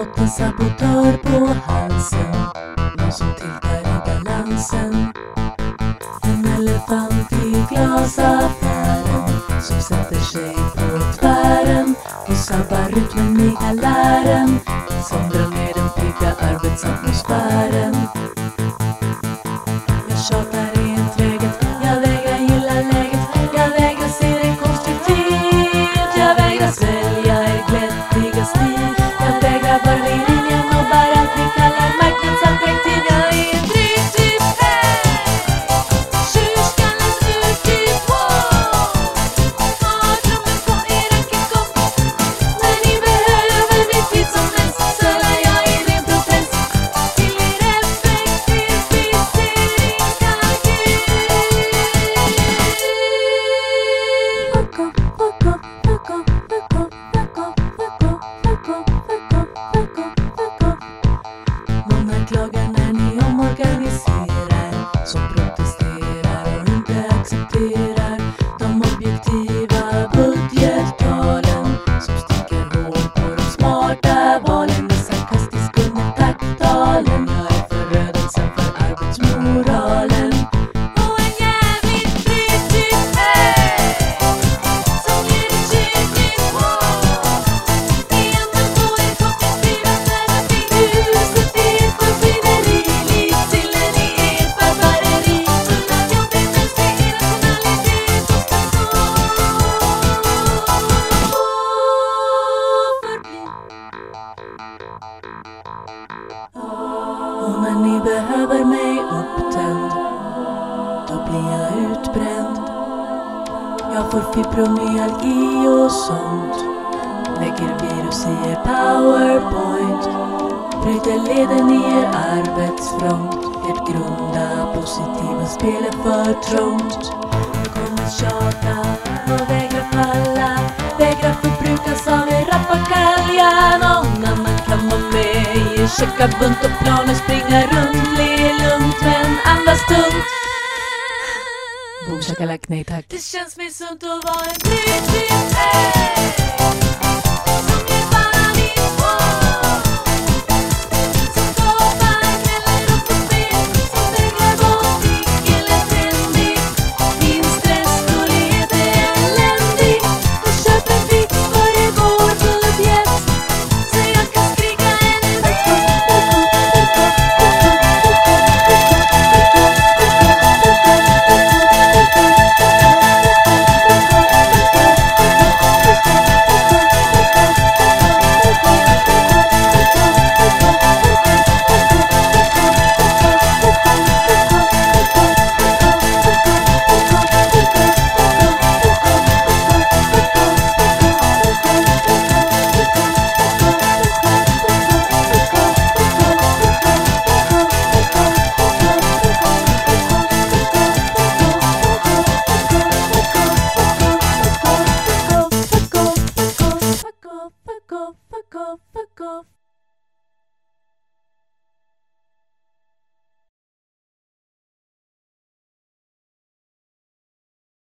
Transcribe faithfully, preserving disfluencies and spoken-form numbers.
fått en sabotör på halsen, någon som tiltar i balansen. En elefant i glasaffären som sätter sig på tvären och sabbar rytmen i galären, som drar ner den pigga arbetsatmosfären. Jag tjatar i en träget, jag vägrar gilla läget, jag vägrar se det konstruktivt, jag vägrar svälja er glättiga stil, jag vägrar bara i linjen och bara allt vi kallar marknadsattraktiv. Jag är en dryg hej, tjurskallen urtyp på, har drömmen på er racketkopp. När ni behöver mig tid som helst, säljer jag i ren protest till er effektiviseringskalkyl. Fuck off, fuck off, fuck off, fuck off, fuck off, fuck off, fuck off, fuck off, fuck off, fuck off. Många klagar när ni omorganiserar, som protesterar och inte accepterar de objektiva budgettalen, som sticker hål på de smarta valen med sarkastisk undertakt-talen. Jag är förödelsen för arbetsmoralen. Och en jävligt dryg typ hej, som ger ett tjuvnytt på i änden på er kognitiva terapi. Huset i ert maskineri, livssillen i ert barbareri, tunna jobbet mest i irrationalitet och ska så förbli. Och när ni behöver mig upptänd, då blir jag utbränd. Jag får fibromyalgi och sånt, lägger virus i er powerpoint, bryter leden i er arbetsfront. Ert grunda positiva spel är för trångt. Kommer tjata och vägrar falla, vägrar förbrukas av er rappakalja. Någon annan kan vara med i er checka bunt och planer, springa runt, le lugnt men andas tunt. Boom shakalak, nej tack. Det känns mer sunt att vara en dryg typ hej.